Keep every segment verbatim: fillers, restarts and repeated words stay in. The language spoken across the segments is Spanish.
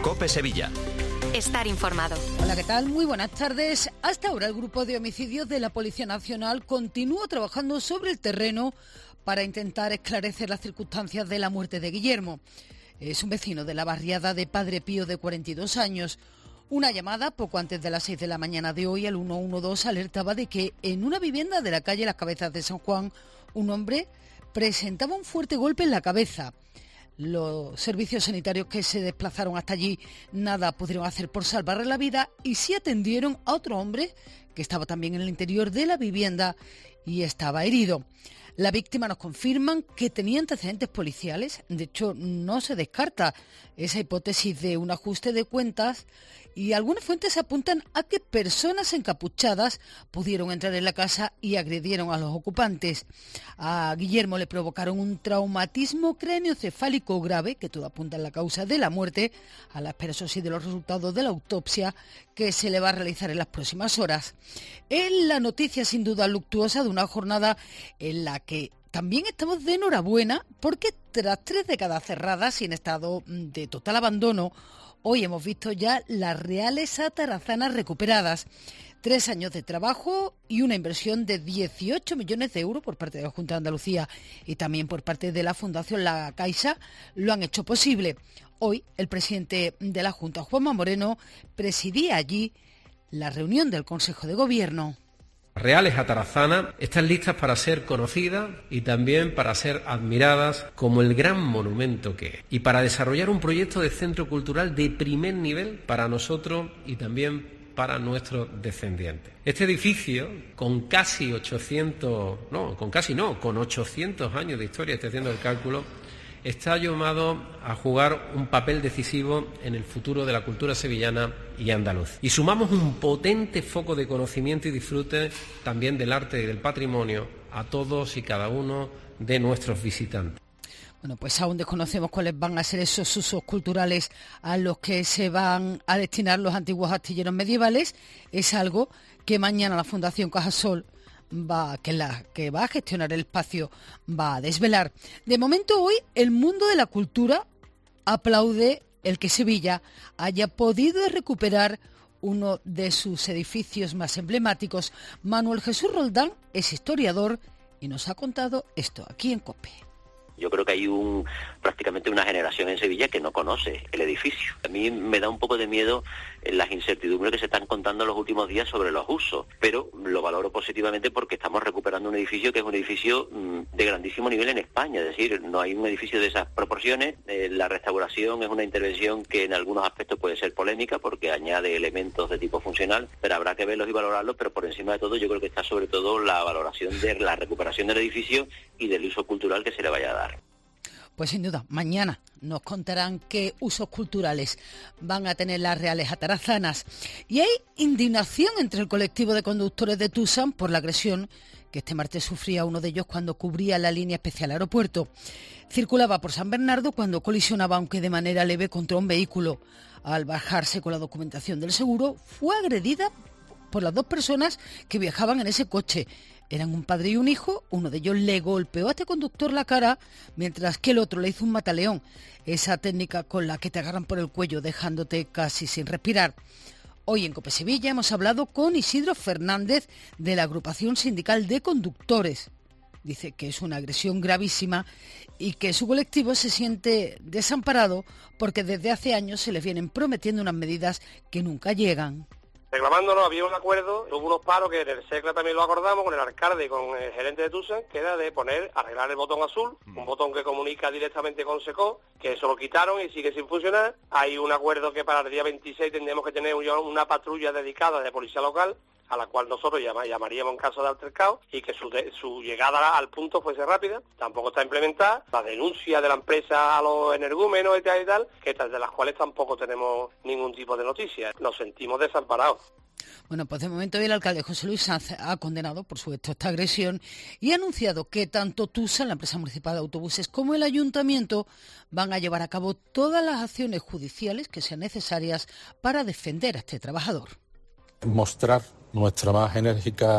COPE Sevilla. Estar informado. Hola, ¿qué tal? Muy buenas tardes. Hasta ahora el Grupo de Homicidios de la Policía Nacional continúa trabajando sobre el terreno para intentar esclarecer las circunstancias de la muerte de Guillermo. Es un vecino de la barriada de Padre Pío de cuarenta y dos años. Una llamada poco antes de las seis de la mañana de hoy al uno uno dos alertaba de que en una vivienda de la calle Las Cabezas de San Juan, un hombre presentaba un fuerte golpe en la cabeza. Los servicios sanitarios que se desplazaron hasta allí nada pudieron hacer por salvarle la vida y sí atendieron a otro hombre que estaba también en el interior de la vivienda y estaba herido. La víctima nos confirman que tenía antecedentes policiales. De hecho, no se descarta esa hipótesis de un ajuste de cuentas y algunas fuentes apuntan a que personas encapuchadas pudieron entrar en la casa y agredieron a los ocupantes. A Guillermo le provocaron un traumatismo craneoencefálico grave, que todo apunta en la causa de la muerte, a la espera, eso sí, de los resultados de la autopsia que se le va a realizar en las próximas horas. Es la noticia sin duda luctuosa de una jornada en la que también estamos de enhorabuena porque tras tres décadas cerradas y en estado de total abandono, hoy hemos visto ya las reales atarazanas recuperadas. Tres años de trabajo y una inversión de dieciocho millones de euros por parte de la Junta de Andalucía y también por parte de la Fundación La Caixa lo han hecho posible. Hoy el presidente de la Junta, Juanma Moreno, presidía allí la reunión del Consejo de Gobierno. Reales atarazanas están listas para ser conocidas y también para ser admiradas como el gran monumento que es y para desarrollar un proyecto de centro cultural de primer nivel para nosotros y también para nuestros descendientes. Este edificio, con casi ochocientos, no, con casi no, con ochocientos años de historia, estoy haciendo el cálculo, está llamado a jugar un papel decisivo en el futuro de la cultura sevillana y andaluz. Y sumamos un potente foco de conocimiento y disfrute también del arte y del patrimonio a todos y cada uno de nuestros visitantes. Bueno, pues aún desconocemos cuáles van a ser esos usos culturales a los que se van a destinar los antiguos astilleros medievales. Es algo que mañana la Fundación Cajasol va, que, la, que va a gestionar el espacio va a desvelar. De momento hoy el mundo de la cultura aplaude el que Sevilla haya podido recuperar uno de sus edificios más emblemáticos. Manuel Jesús Roldán es historiador y nos ha contado esto aquí en COPE. Yo creo que hay un prácticamente una generación en Sevilla que no conoce el edificio. A mí me da un poco de miedo las incertidumbres que se están contando en los últimos días sobre los usos, pero lo valoro positivamente porque estamos recuperando un edificio que es un edificio de grandísimo nivel en España. Es decir, no hay un edificio de esas proporciones. Eh, la restauración es una intervención que en algunos aspectos puede ser polémica porque añade elementos de tipo funcional, pero habrá que verlos y valorarlos. Pero por encima de todo yo creo que está sobre todo la valoración de la recuperación del edificio y del uso cultural que se le vaya a dar. Pues sin duda, mañana nos contarán qué usos culturales van a tener las reales atarazanas. Y hay indignación entre el colectivo de conductores de Tusam por la agresión que este martes sufría uno de ellos cuando cubría la línea especial aeropuerto. Circulaba por San Bernardo cuando colisionaba, aunque de manera leve, contra un vehículo. Al bajarse con la documentación del seguro, fue agredida por las dos personas que viajaban en ese coche. Eran un padre y un hijo, uno de ellos le golpeó a este conductor la cara, mientras que el otro le hizo un mataleón, esa técnica con la que te agarran por el cuello dejándote casi sin respirar. Hoy en COPE Sevilla hemos hablado con Isidro Fernández de la Agrupación Sindical de Conductores. Dice que es una agresión gravísima y que su colectivo se siente desamparado porque desde hace años se les vienen prometiendo unas medidas que nunca llegan. Reclamándonos, había un acuerdo, hubo unos paros que en el SECLA también lo acordamos con el alcalde y con el gerente de Tusan, que era de poner, arreglar el botón azul, un botón que comunica directamente con SECO, que eso lo quitaron y sigue sin funcionar. Hay un acuerdo que para el día veintiséis tendríamos que tener una patrulla dedicada de policía local, a la cual nosotros llamaríamos en caso de altercado, y que su, de, su llegada al punto fuese rápida. Tampoco está implementada la denuncia de la empresa a los energúmenos y tal y tal, que de las cuales tampoco tenemos ningún tipo de noticias. Nos sentimos desamparados. Bueno, pues de momento el alcalde José Luis Sanz ha condenado, por supuesto, esta agresión y ha anunciado que tanto Tusa, la empresa municipal de autobuses, como el ayuntamiento van a llevar a cabo todas las acciones judiciales que sean necesarias para defender a este trabajador. Mostrar nuestra más enérgica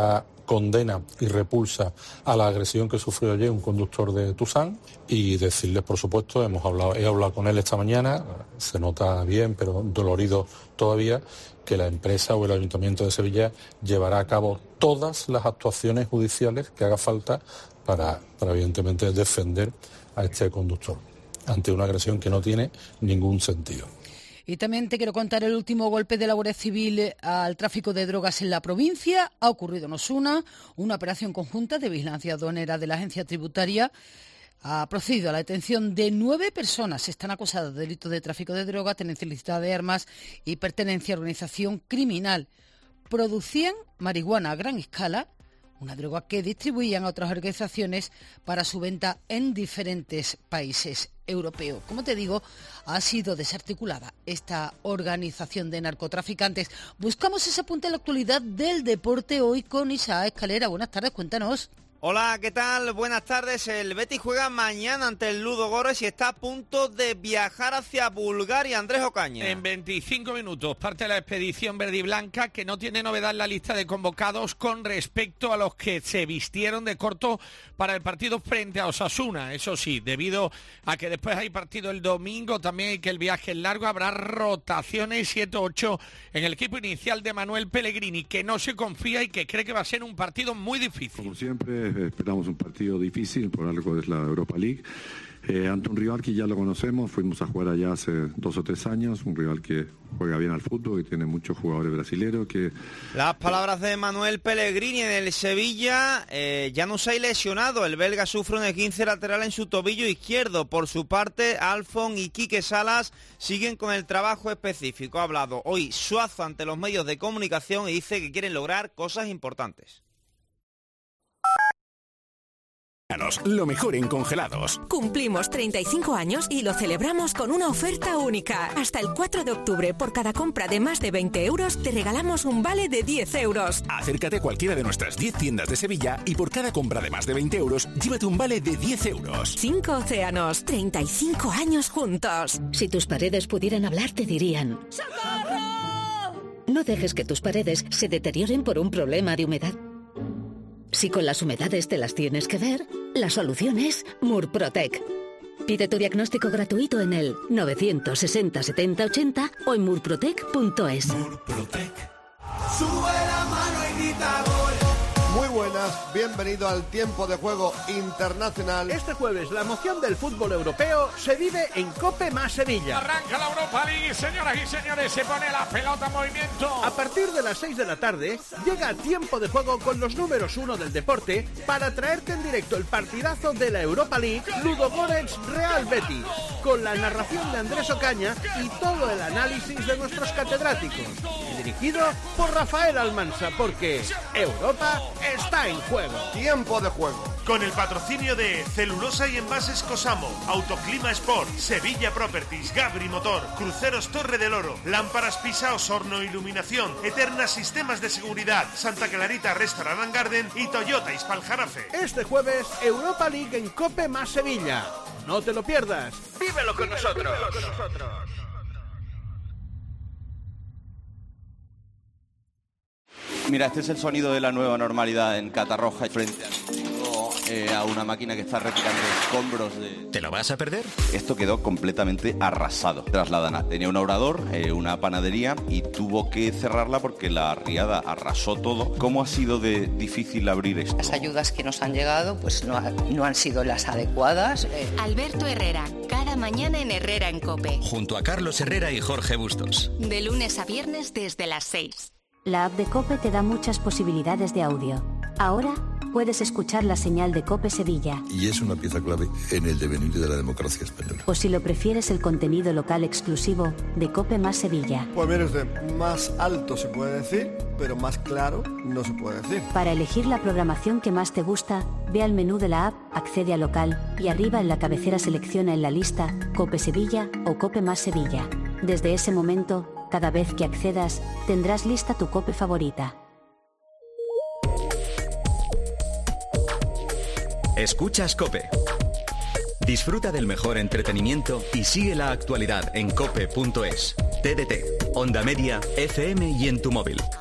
condena y repulsa a la agresión que sufrió ayer un conductor de Tusán y decirles, por supuesto, hemos hablado, he hablado con él esta mañana, se nota bien, pero dolorido todavía, que la empresa o el Ayuntamiento de Sevilla llevará a cabo todas las actuaciones judiciales que haga falta para, para evidentemente, defender a este conductor ante una agresión que no tiene ningún sentido. Y también te quiero contar el último golpe de la Guardia Civil al tráfico de drogas en la provincia. Ha ocurrido en Osuna, una operación conjunta de vigilancia aduanera de la agencia tributaria. Ha procedido a la detención de nueve personas. Están acusadas de delitos de tráfico de drogas, tenencia ilícita de armas y pertenencia a organización criminal. Producían marihuana a gran escala, una droga que distribuían a otras organizaciones para su venta en diferentes países europeos. Como te digo, ha sido desarticulada esta organización de narcotraficantes. Buscamos ese punto en la actualidad del deporte hoy con Isaac Escalera. Buenas tardes, cuéntanos. Hola, ¿qué tal? Buenas tardes. El Betis juega mañana ante el Ludogorets y está a punto de viajar hacia Bulgaria. Andrés Ocaña. En veinticinco minutos parte la expedición verde y blanca, que no tiene novedad en la lista de convocados con respecto a los que se vistieron de corto para el partido frente a Osasuna. Eso sí, debido a que después hay partido el domingo, también hay que el viaje es largo, habrá rotaciones siete u ocho en el equipo inicial de Manuel Pellegrini, que no se confía y que cree que va a ser un partido muy difícil. Como siempre, esperamos un partido difícil, por algo es la Europa League, eh, ante un rival que ya lo conocemos, fuimos a jugar allá hace dos o tres años, un rival que juega bien al fútbol, que tiene muchos jugadores brasileños. Que... Las palabras de Manuel Pellegrini en el Sevilla. eh, Januzaj lesionado, el belga sufre un esguince lateral en su tobillo izquierdo. Por su parte, Alfon y Quique Salas siguen con el trabajo específico. Ha hablado hoy Suazo ante los medios de comunicación y dice que quieren lograr cosas importantes. Lo mejor en congelados. Cumplimos treinta y cinco años y lo celebramos con una oferta única. Hasta el cuatro de octubre, por cada compra de más de veinte euros, te regalamos un vale de diez euros. Acércate a cualquiera de nuestras diez tiendas de Sevilla y por cada compra de más de veinte euros, llévate un vale de diez euros. Cinco océanos, treinta y cinco años juntos. Si tus paredes pudieran hablar, te dirían: ¡socorro! No dejes que tus paredes se deterioren por un problema de humedad. Si con las humedades te las tienes que ver, la solución es Murprotec. Pide tu diagnóstico gratuito en el novecientos sesenta setenta ochenta o en murprotec punto es. Murprotec. Sube la mano y grita gol. Muy buenas, bienvenido al tiempo de juego internacional. Este jueves la emoción del fútbol europeo se vive en COPE más Sevilla. Arranca la Europa League, señoras y señores, se pone la pelota en movimiento. A partir de las seis de la tarde llega tiempo de juego con los números uno del deporte para traerte en directo el partidazo de la Europa League, Ludogorets Real Betis, con la narración de Andrés Ocaña y todo el análisis de nuestros catedráticos. Y dirigido por Rafael Almansa, porque Europa está en juego. Tiempo de juego. Con el patrocinio de Celulosa y Envases Cosamo, Autoclima Sport, Sevilla Properties, Gabri Motor, Cruceros Torre del Oro, Lámparas Pisa, Osorno Iluminación, Eterna Sistemas de Seguridad, Santa Clarita Restaurant and Garden y Toyota Ispaljarafe. Este jueves, Europa League en COPE más Sevilla. No te lo pierdas. Vívelo con nosotros. Vívelo con nosotros. Mira, este es el sonido de la nueva normalidad en Catarroja frente a, eh, a una máquina que está retirando escombros de... ¿Te lo vas a perder? Esto quedó completamente arrasado. Trasladan a... Tenía un obrador, eh, una panadería y tuvo que cerrarla porque la riada arrasó todo. ¿Cómo ha sido de difícil abrir esto? Las ayudas que nos han llegado pues no, ha, no han sido las adecuadas. Eh. Alberto Herrera, cada mañana en Herrera en COPE. Junto a Carlos Herrera y Jorge Bustos. De lunes a viernes desde las seis. La app de COPE te da muchas posibilidades de audio. Ahora puedes escuchar la señal de COPE Sevilla. Y es una pieza clave en el devenir de la democracia española. O si lo prefieres, el contenido local exclusivo de COPE más Sevilla. Pues mire usted, más alto se puede decir, pero más claro no se puede decir. Para elegir la programación que más te gusta, ve al menú de la app, accede a local y arriba en la cabecera selecciona en la lista COPE Sevilla o COPE más Sevilla. Desde ese momento, cada vez que accedas, tendrás lista tu COPE favorita. Escuchas COPE. Disfruta del mejor entretenimiento y sigue la actualidad en cope punto es. T D T, Onda Media, F M y en tu móvil.